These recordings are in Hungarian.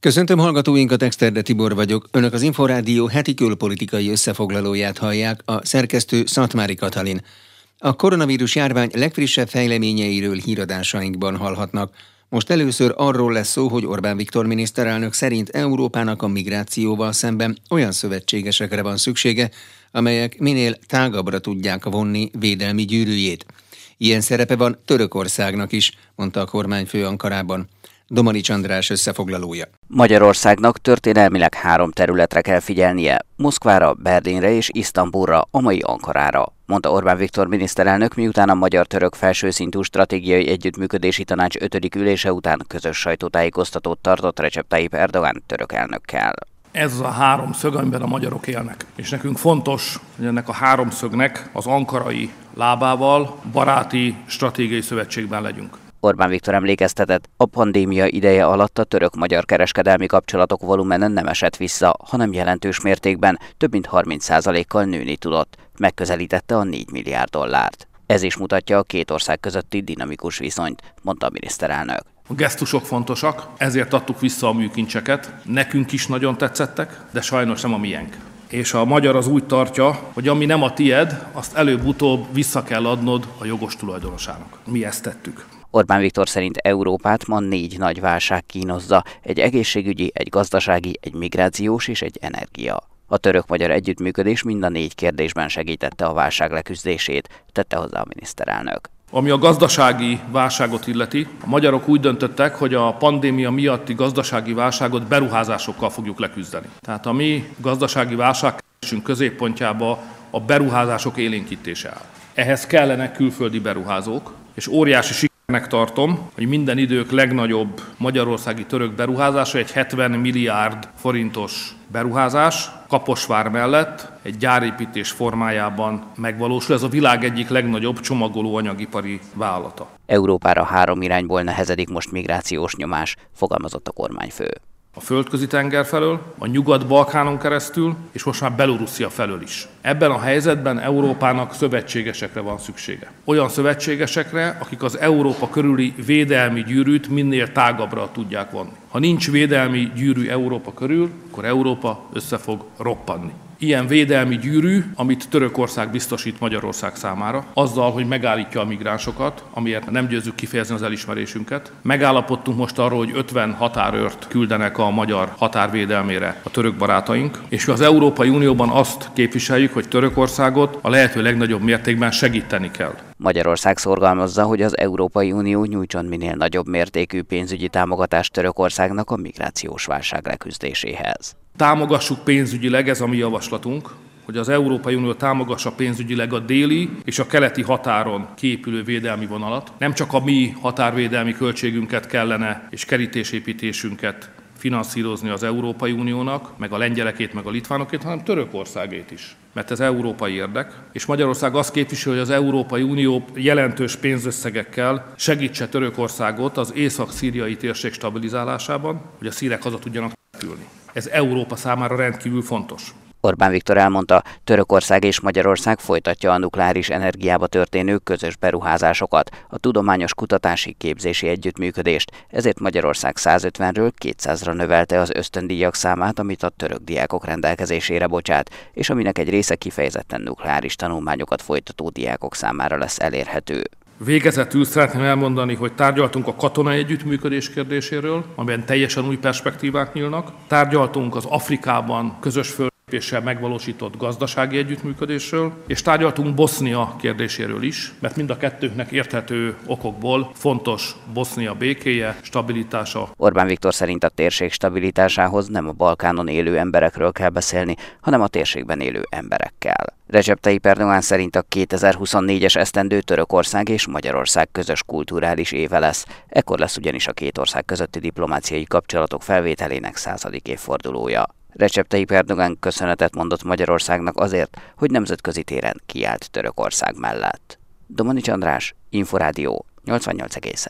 Köszöntöm hallgatóinkat, Exterde Tibor vagyok. Önök az Inforádió heti külpolitikai összefoglalóját hallják, a szerkesztő Szatmári Katalin. A koronavírus járvány legfrissebb fejleményeiről híradásainkban hallhatnak. Most először arról lesz szó, hogy Orbán Viktor miniszterelnök szerint Európának a migrációval szemben olyan szövetségesekre van szüksége, amelyek minél tágabbra tudják vonni védelmi gyűrűjét. Ilyen szerepe van Törökországnak is, mondta a kormányfő Ankarában. Domanics András összefoglalója. Magyarországnak történelmileg 3 területre kell figyelnie: Moszkvára, Berlinre és Isztambulra, a mai Ankarára, mondta Orbán Viktor miniszterelnök, miután a magyar-török felsőszintű stratégiai együttműködési tanács 5. ülése után közös sajtótájékoztatót tartott Recep Tayyip Erdogan török elnökkel. Ez az a 3 szög, amiben a magyarok élnek. És nekünk fontos, hogy ennek a 3 szögnek az ankarai lábával baráti stratégiai szövetségben legyünk. Orbán Viktor emlékeztetett, a pandémia ideje alatt a török-magyar kereskedelmi kapcsolatok volumene nem esett vissza, hanem jelentős mértékben, több mint 30%-kal nőni tudott. Megközelítette a 4 milliárd dollárt. Ez is mutatja a 2 ország közötti dinamikus viszonyt, mondta a miniszterelnök. A gesztusok fontosak, ezért adtuk vissza a műkincseket. Nekünk is nagyon tetszettek, de sajnos nem a miénk. És a magyar az úgy tartja, hogy ami nem a tied, azt előbb-utóbb vissza kell adnod a jogos tulajdonosának. Mi ezt tettük. Orbán Viktor szerint Európát ma 4 nagy válság kínozza: egy egészségügyi, egy gazdasági, egy migrációs és egy energia. A török-magyar együttműködés mind a 4 kérdésben segítette a válság leküzdését, tette hozzá a miniszterelnök. Ami a gazdasági válságot illeti, a magyarok úgy döntöttek, hogy a pandémia miatti gazdasági válságot beruházásokkal fogjuk leküzdeni. Tehát a mi gazdasági válságkeresünk középpontjába a beruházások élénkítése áll. Ehhez kellenek külföldi beruházók, és óriási sikernek tartom, hogy minden idők legnagyobb magyarországi török beruházása egy 70 milliárd forintos beruházás, Kaposvár mellett egy gyárépítés formájában megvalósul. Ez a világ egyik legnagyobb csomagoló anyagipari vállalata. Európára 3 irányból nehezedik most migrációs nyomás, fogalmazott a kormányfő. A Földközi tenger felől, a Nyugat-Balkánon keresztül, és most már Belorusszia felől is. Ebben a helyzetben Európának szövetségesekre van szüksége. Olyan szövetségesekre, akik az Európa körüli védelmi gyűrűt minél tágabbra tudják vonni. Ha nincs védelmi gyűrű Európa körül, akkor Európa össze fog roppanni. Ilyen védelmi gyűrű, amit Törökország biztosít Magyarország számára, azzal, hogy megállítja a migránsokat, amiért nem győzzük kifejezni az elismerésünket. Megállapodtunk most arról, hogy 50 határőrt küldenek a magyar határvédelmére a török barátaink, és mi az Európai Unióban azt képviseljük, hogy Törökországot a lehető legnagyobb mértékben segíteni kell. Magyarország szorgalmazza, hogy az Európai Unió nyújtson minél nagyobb mértékű pénzügyi támogatást Törökországnak a migrációs válság leküzdéséhez. Támogassuk pénzügyileg, ez a mi javaslatunk, hogy az Európai Unió támogassa pénzügyileg a déli és a keleti határon kiépülő védelmi vonalat. Nem csak a mi határvédelmi költségünket kellene és kerítésépítésünket finanszírozni az Európai Uniónak, meg a lengyelekét, meg a litvánokét, hanem Törökországét is. Mert ez európai érdek, és Magyarország azt képviseli, hogy az Európai Unió jelentős pénzösszegekkel segítse Törökországot az észak-szíriai térség stabilizálásában, hogy a szírek haza tudjanak ülni. Ez Európa számára rendkívül fontos. Orbán Viktor elmondta, Törökország és Magyarország folytatja a nukleáris energiába történő közös beruházásokat, a tudományos kutatási képzési együttműködést, ezért Magyarország 150-ről 200-ra növelte az ösztöndíjak számát, amit a török diákok rendelkezésére bocsát, és aminek egy része kifejezetten nukleáris tanulmányokat folytató diákok számára lesz elérhető. Végezetül szeretném elmondani, hogy tárgyaltunk a katonai együttműködés kérdéséről, amiben teljesen új perspektívák nyílnak. Tárgyaltunk az Afrikában közös fellépéssel megvalósított gazdasági együttműködésről, és tárgyaltunk Bosznia kérdéséről is, mert mind a kettőnknek érthető okokból fontos Bosznia békéje, stabilitása. Orbán Viktor szerint a térség stabilitásához nem a Balkánon élő emberekről kell beszélni, hanem a térségben élő emberekkel. Recep Tayyip Erdogan szerint a 2024-es esztendő Törökország és Magyarország közös kulturális éve lesz. Ekkor lesz ugyanis a 2 ország közötti diplomáciai kapcsolatok felvételének 100. évfordulója. Recep Tayyip Erdogan köszönetet mondott Magyarországnak azért, hogy nemzetközi téren kiállt Törökország mellett. Domanics András, Inforádió 88,1.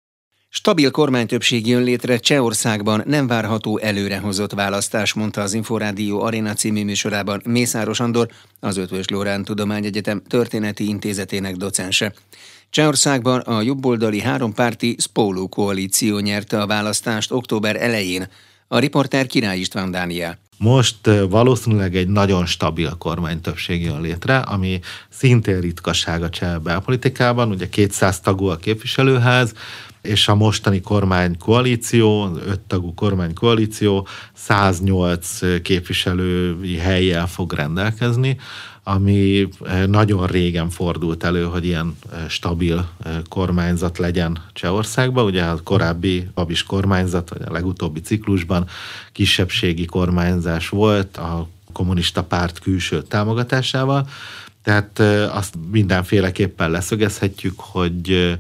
Stabil kormánytöbbség jön létre Csehországban, nem várható előrehozott választás, mondta az Inforádió Aréna című műsorában Mészáros Andor, az Eötvös Loránd Tudományegyetem történeti intézetének docense. Csehországban a jobboldali hárompárti Spolu koalíció nyerte a választást október elején. A riporter Király István Dániel. Most valószínűleg egy nagyon stabil kormánytöbbség jön létre, ami szintén ritkaság a cseh belpolitikában, ugye 200 tagú a képviselőház, és a mostani kormánykoalíció, 5 tagú kormánykoalíció 108 képviselői hellyel fog rendelkezni, ami nagyon régen fordult elő, hogy ilyen stabil kormányzat legyen Csehországban. Ugye a korábbi Babis kormányzat, vagy a legutóbbi ciklusban kisebbségi kormányzás volt a kommunista párt külső támogatásával. Tehát azt mindenféleképpen leszögezhetjük, hogy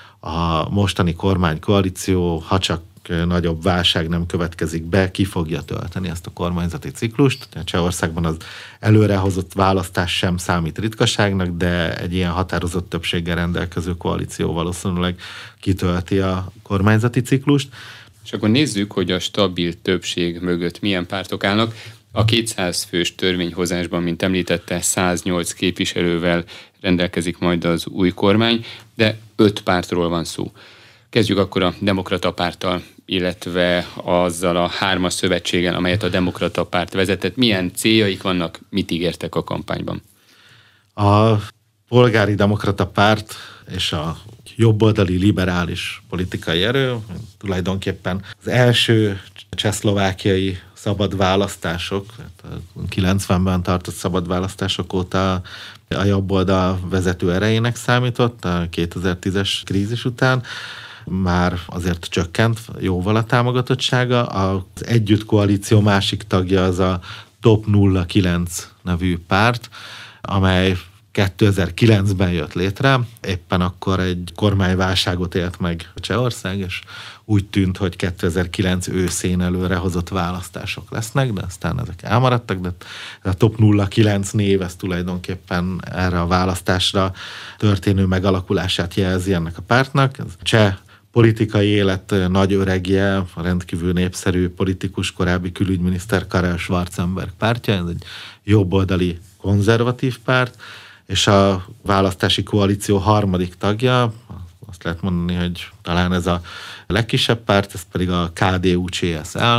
a mostani kormánykoalíció, ha csak nagyobb válság nem következik be, ki fogja tölteni ezt a kormányzati ciklust. Csehországban az előrehozott választás sem számít ritkaságnak, de egy ilyen határozott többséggel rendelkező koalíció valószínűleg kitölti a kormányzati ciklust. És akkor nézzük, hogy a stabil többség mögött milyen pártok állnak. A 200 fős törvényhozásban, mint említette, 108 képviselővel rendelkezik majd az új kormány, de 5 pártról van szó. Kezdjük akkor a Demokrata Párttal, illetve azzal a 3-as szövetséggel, amelyet a Demokrata Párt vezetett. Milyen céljaik vannak, mit ígértek a kampányban? A Polgári Demokrata Párt és a jobboldali liberális politikai erő tulajdonképpen az első csehszlovákiai szabad választások, 90-ben tartott szabad választások óta a jobboldal vezető erejének számított, a 2010-es krízis után. Már azért csökkent jóval a támogatottsága. Az Együtt koalíció másik tagja az a Top 09 nevű párt, amely 2009-ben jött létre, éppen akkor egy kormányválságot élt meg Csehország, és úgy tűnt, hogy 2009 őszén előrehozott választások lesznek, de aztán ezek elmaradtak, de a Top 09 név ez tulajdonképpen erre a választásra történő megalakulását jelzi ennek a pártnak. Ez a cseh politikai élet nagy öregje, rendkívül népszerű politikus, korábbi külügyminiszter Karel Schwarzenberg pártja, ez egy jobboldali konzervatív párt, és a választási koalíció harmadik tagja, azt lehet mondani, hogy talán ez a legkisebb párt, ez pedig a KDU-CSL,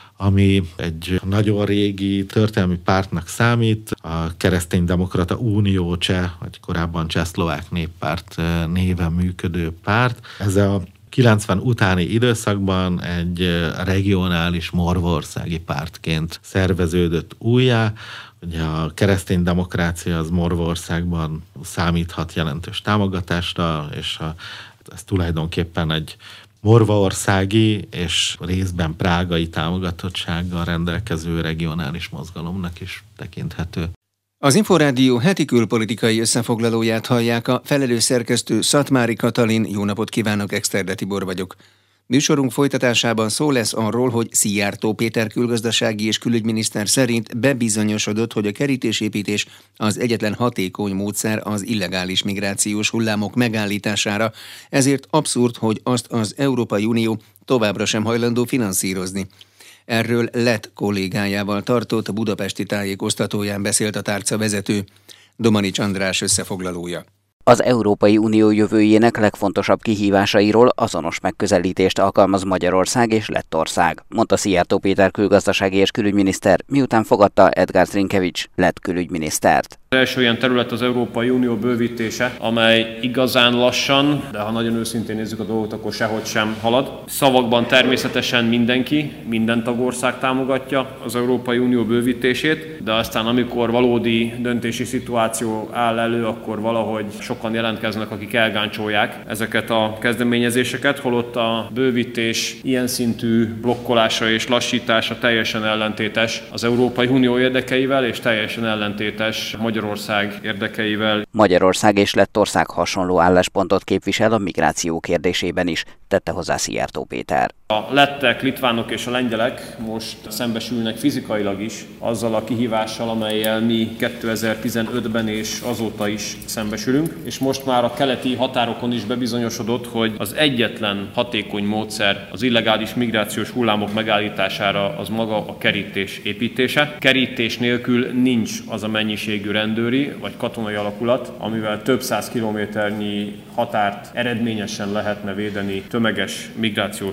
ami egy nagyon régi történelmi pártnak számít, a Kereszténydemokrata Unió cseh, vagy korábban Csehszlovák Néppárt néven működő párt. Ez a 90 utáni időszakban egy regionális morvaországi pártként szerveződött újjá. Ugye a keresztény demokrácia az Morvaországban számíthat jelentős támogatásra, és ez tulajdonképpen egy morvaországi és részben prágai támogatottsággal rendelkező regionális mozgalomnak is tekinthető. Az Inforádió heti külpolitikai összefoglalóját hallják, a felelős szerkesztő Szatmári Katalin. Jó napot kívánok, Exterde Tibor vagyok. Műsorunk folytatásában szó lesz arról, hogy Szijjártó Péter külgazdasági és külügyminiszter szerint bebizonyosodott, hogy a kerítésépítés az egyetlen hatékony módszer az illegális migrációs hullámok megállítására, ezért abszurd, hogy azt az Európai Unió továbbra sem hajlandó finanszírozni. Erről lett kollégájával tartott budapesti tájékoztatóján beszélt a tárca vezető. Domanics András összefoglalója. Az Európai Unió jövőjének legfontosabb kihívásairól azonos megközelítést alkalmaz Magyarország és Lettország, mondta Szijjártó Péter külgazdasági és külügyminiszter, miután fogadta Edgars Rinkevics lett külügyminisztert. Az első olyan terület az Európai Unió bővítése, amely igazán lassan, de ha nagyon őszintén nézzük a dolgot, akkor sehogy sem halad. Szavakban természetesen mindenki, minden tagország támogatja az Európai Unió bővítését, de aztán amikor valódi döntési szituáció áll elő, akkor valahogy sokan jelentkeznek, akik elgáncsolják ezeket a kezdeményezéseket, holott a bővítés ilyen szintű blokkolása és lassítása teljesen ellentétes az Európai Unió érdekeivel, és teljesen ellentétes Magyarország érdekeivel. Magyarország és Lettország hasonló álláspontot képvisel a migráció kérdésében is, tette hozzá Szijjártó Péter. A lettek, litvánok és a lengyelek most szembesülnek fizikailag is azzal a kihívással, amellyel mi 2015-ben és azóta is szembesülünk, és most már a keleti határokon is bebizonyosodott, hogy az egyetlen hatékony módszer az illegális migrációs hullámok megállítására az maga a kerítés építése. Kerítés nélkül nincs az a mennyiségű rendőri vagy katonai alakulat, amivel több száz kilométernyi határt eredményesen lehetne védeni tömeges migrációs nyomás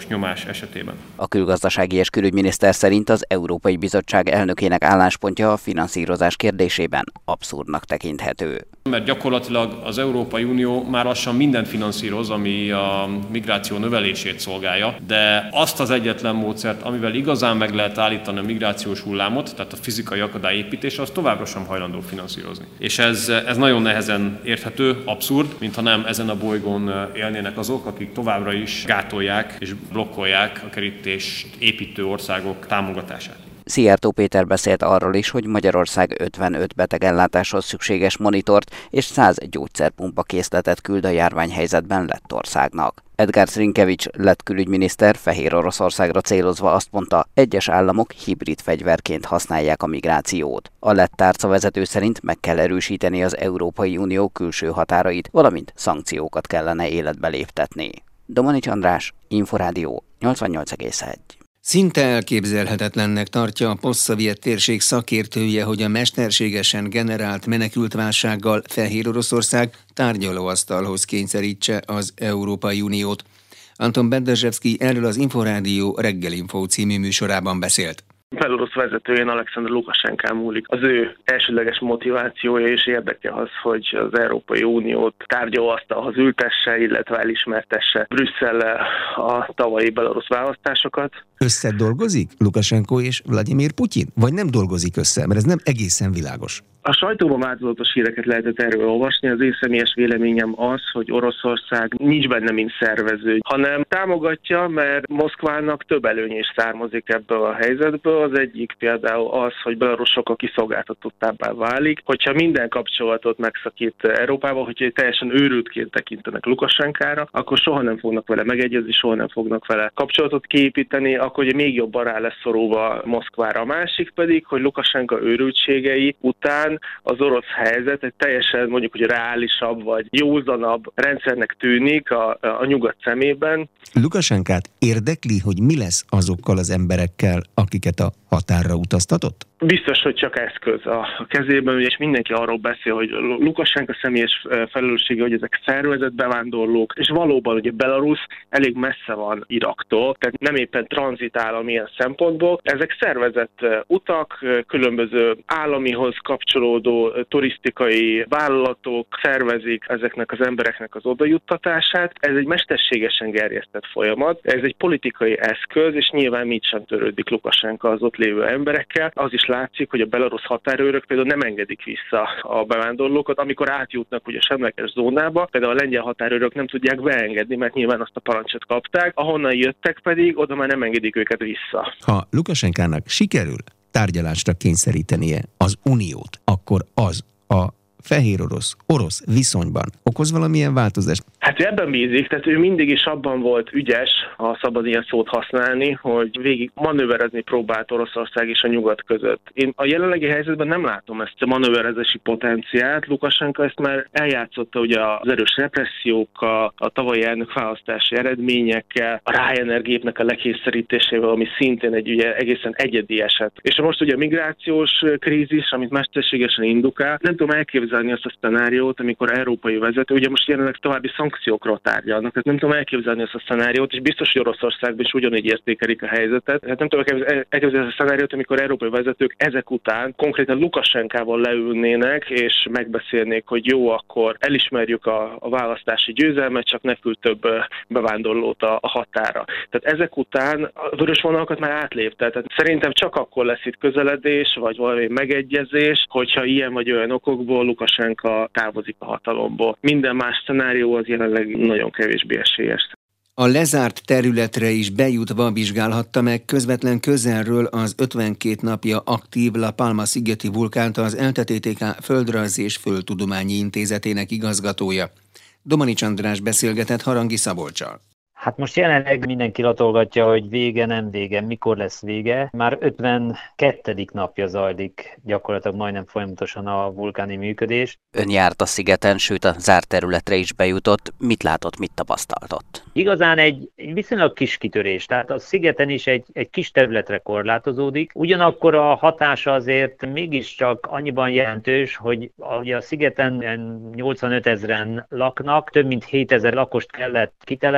esetében. A külgazdasági és külügyminiszter szerint az Európai Bizottság elnökének álláspontja a finanszírozás kérdésében abszurdnak tekinthető. Mert gyakorlatilag az Európai Unió már lassan mindent finanszíroz, ami a migráció növelését szolgálja, de azt az egyetlen módszert, amivel igazán meg lehet állítani a migrációs hullámot, tehát a fizikai akadályépítés, az továbbra sem hajlandó finanszírozni. És ez nagyon nehezen érthető, abszurd, mintha nem ezen a bolygón élnének azok, akik továbbra is gátolják és blokkolják a kerítést építő országok támogatását. Szijjártó Péter beszélt arról is, hogy Magyarország 55 betegellátáshoz szükséges monitort és 100 gyógyszerpumpa készletet küld a járványhelyzetben Lettországnak. Edgard Rinkevics lett külügyminiszter Fehér Oroszországra célozva azt mondta, egyes államok hibrid fegyverként használják a migrációt. A lett tárcavezető szerint meg kell erősíteni az Európai Unió külső határait, valamint szankciókat kellene életbe léptetni. Domanics András, Inforádió 88,1. Szinte elképzelhetetlennek tartja a posztszovjet térség szakértője, hogy a mesterségesen generált menekültválsággal Fehér Oroszország tárgyalóasztalhoz kényszerítse az Európai Uniót. Anton Bedrzsevszky erről az Inforádió Reggelinfo című műsorában beszélt. Belorusz vezetőjén Alexander Lukasenkán múlik. Az ő elsődleges motivációja és érdeke az, hogy az Európai Uniót tárgyalóasztalhoz ültesse, illetve elismertesse Brüsszellel a tavalyi belorusz választásokat. Összedolgozik Lukasenko és Vladimir Putyin? Vagy nem dolgozik össze? Mert ez nem egészen világos. A sajtóban változatos híreket lehetett erről olvasni. Az én személyes véleményem az, hogy Oroszország nincs benne, mint szervező, hanem támogatja, mert Moszkvának több előny is származik ebből a helyzetből. Az egyik például az, hogy Belarus sokkal kiszolgáltatottabbá válik. Hogyha minden kapcsolatot megszakít Európával, hogyha teljesen őrültként tekintenek Lukasenkára, akkor soha nem fognak vele megegyezni, soha nem fognak vele kapcsolatot kiépíteni, akkor ugye még jobban rá lesz szorulva Moszkvára. A másik pedig, hogy Lukasenka őrültségei után az orosz helyzet egy teljesen mondjuk, hogy reálisabb vagy józanabb rendszernek tűnik a nyugat szemében. Lukasenkát érdekli, hogy mi lesz azokkal az emberekkel, akiket a határra utaztatott? Biztos, hogy csak eszköz a kezében, és mindenki arról beszél, hogy Lukasenka személyes felelőssége, hogy ezek szervezett bevándorlók, és valóban ugye Belarus elég messze van Iraktól, tehát nem éppen tranzitállam ilyen szempontból. Ezek szervezett utak, különböző államihoz kapcsolódó turisztikai vállalatok szervezik ezeknek az embereknek az odajuttatását. Ez egy mesterségesen gerjesztett folyamat, ez egy politikai eszköz, és nyilván mit sem törődik Lukasenka az ott lévő emberekkel. Az is látszik, hogy a belarusz határőrök például nem engedik vissza a bevándorlókat, amikor átjutnak ugye semleges zónába, például a lengyel határőrök nem tudják beengedni, mert nyilván azt a parancsot kapták, ahonnan jöttek pedig, oda már nem engedik őket vissza. Ha Lukasenkának sikerül tárgyalásra kényszerítenie az Uniót, akkor az a fehér orosz viszonyban okoz valamilyen változást? Hát ő ebben bízik, tehát ő mindig is abban volt ügyes, ha szabad ilyen szót használni, hogy végig manőverezni próbált Oroszország és a nyugat között. Én a jelenlegi helyzetben nem látom ezt a manőverezési potenciált. Lukasenka ezt már eljátszotta ugye az erős repressziókkal, a tavalyi elnökválasztási eredményekkel, a Ryanair gépnek a lekényszerítésével, ami szintén egy ugye egészen egyedi eset. És most ugye a migrációs krízis, amit mesterségesen indukál, nem tudom elképzelni azt a szcenáriót, amikor európai vezető, ugye most jelenleg további szankciókról tárgyalnak, tehát nem tudom elképzelni azt a szenáriót, és biztos, hogy Oroszországban is ugyanígy értékelik a helyzetet. Tehát nem tudom elképzelni azt a szenáriót, amikor európai vezetők ezek után konkrétan Lukasenkával leülnének, és megbeszélnék, hogy jó, akkor elismerjük a választási győzelmet, csak ne küld több bevándorlót a határa. Tehát ezek után a vörös vonalakat már átlépte. Tehát szerintem csak akkor lesz itt közeledés, vagy valami megegyezés, hogyha ilyen vagy olyan okokból Lukasenka távozik a hatalomból. Minden más szenárió az jelenleg nagyon kevésbé esélyes. A lezárt területre is bejutva vizsgálhatta meg közvetlen közelről az 52 napja aktív La Palma szigeti vulkánt az LTTK Földrajzi és Földtudományi Intézetének igazgatója. Domanics András beszélgetett Harangi Szabolccsal. Hát most jelenleg mindenki latolgatja, hogy vége, nem vége, mikor lesz vége. Már 52. napja zajlik gyakorlatilag majdnem folyamatosan a vulkáni működés. Ön járt a szigeten, sőt a zárt területre is bejutott. Mit látott, mit tapasztaltott? Igazán egy viszonylag kis kitörés, tehát a szigeten is egy kis területre korlátozódik. Ugyanakkor a hatása azért mégiscsak annyiban jelentős, hogy ugye a szigeten 85 000 laknak, több mint 7 000 lakost kellett kitelepíteni,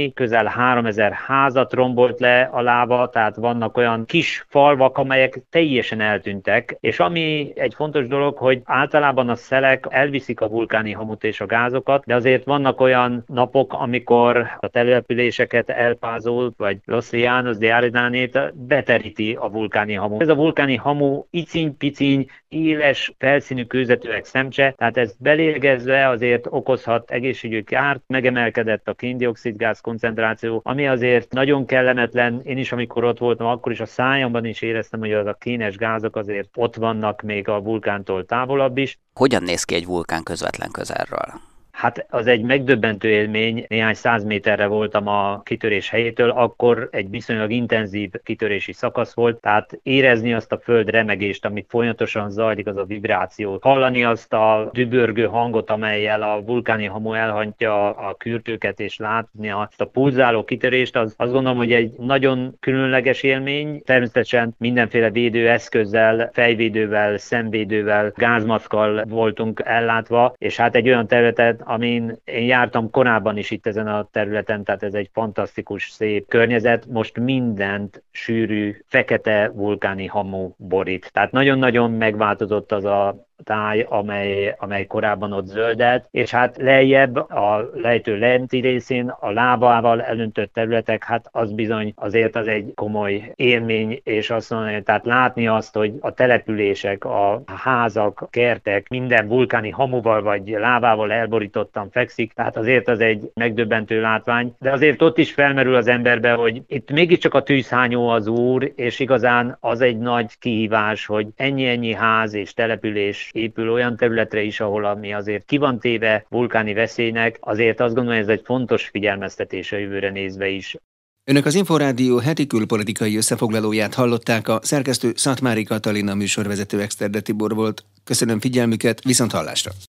látni, közel 3000 házat rombolt le a láva, tehát vannak olyan kis falvak, amelyek teljesen eltűntek, és ami egy fontos dolog, hogy általában a szelek elviszik a vulkáni hamut és a gázokat, de azért vannak olyan napok, amikor a településeket elpázol, vagy Los Llanos de Arenánét beteríti a vulkáni hamu. Ez a vulkáni hamu iciny-piciny, éles, felszínű kőzetűek szemcse, tehát ez belélegezve azért okozhat egészségügyi kárt, megemelkedett a kén-dioxid gáz koncentráció, ami azért nagyon kellemetlen. Én is, amikor ott voltam, akkor is a szájamban is éreztem, hogy az a kénes gázok azért ott vannak még a vulkántól távolabb is. Hogyan néz ki egy vulkán közvetlen közelről? Hát az egy megdöbbentő élmény, néhány 100 méterre voltam a kitörés helyétől, akkor egy viszonylag intenzív kitörési szakasz volt, tehát érezni azt a föld remegést, amit folyamatosan zajlik, az a vibráció, hallani azt a dübörgő hangot, amellyel a vulkáni hamu elhajtja a kürtőket, és látni azt a pulzáló kitörést, azt gondolom, hogy egy nagyon különleges élmény. Természetesen mindenféle védőeszközzel, fejvédővel, szemvédővel, gázmaszkkal voltunk ellátva, és hát egy olyan területet, amin én jártam korábban is itt ezen a területen, tehát ez egy fantasztikus, szép környezet. Most mindent sűrű, fekete vulkáni hamu borít. Tehát nagyon-nagyon megváltozott az a táj, amely korábban ott zöldelt, és hát lejjebb, a lejtő lenti részén a lábával elöntött területek, hát az bizony azért az egy komoly élmény, és azt mondani, tehát látni azt, hogy a települések, a házak, a kertek minden vulkáni hamuval vagy lávával elborítottan fekszik, tehát azért az egy megdöbbentő látvány, de azért ott is felmerül az emberbe, hogy itt mégiscsak a tűzhányó az úr, és igazán az egy nagy kihívás, hogy ennyi ház és település épül olyan területre is, ahol ami azért ki van téve vulkáni veszélynek, azért azt gondolom, hogy ez egy fontos figyelmeztetés a jövőre nézve is. Önök az Inforádió heti külpolitikai összefoglalóját hallották, a szerkesztő Szatmári Katalin, a műsorvezető Exterde Tibor volt. Köszönöm figyelmüket, viszont hallásra!